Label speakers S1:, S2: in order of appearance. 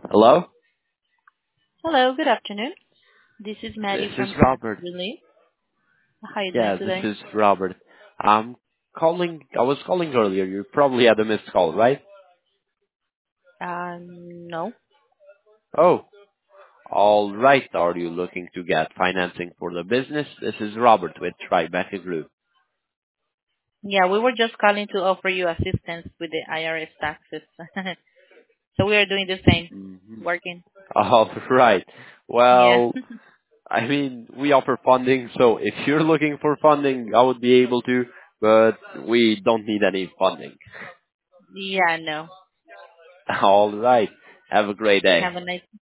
S1: Hello?
S2: Hello, good afternoon. This is
S1: This
S2: Maddie
S1: is
S2: from Smart
S1: Robert.
S2: Relief. How are you doing
S1: Yeah, this
S2: today?
S1: is Robert. I was calling earlier. You probably had a missed call, right?
S2: No.
S1: Oh, all right. Are you looking to get financing for the business? This is Robert with Tribeca Group.
S2: Yeah, we were just calling to offer you assistance with the IRS taxes. So we are doing the same,
S1: Hmm.
S2: working.
S1: All right.
S2: Yeah.
S1: Well, I mean, we offer funding, so if you're looking for funding, I would be able to, but we don't need any funding.
S2: Yeah, no.
S1: All right. Have a great day.
S2: Have a nice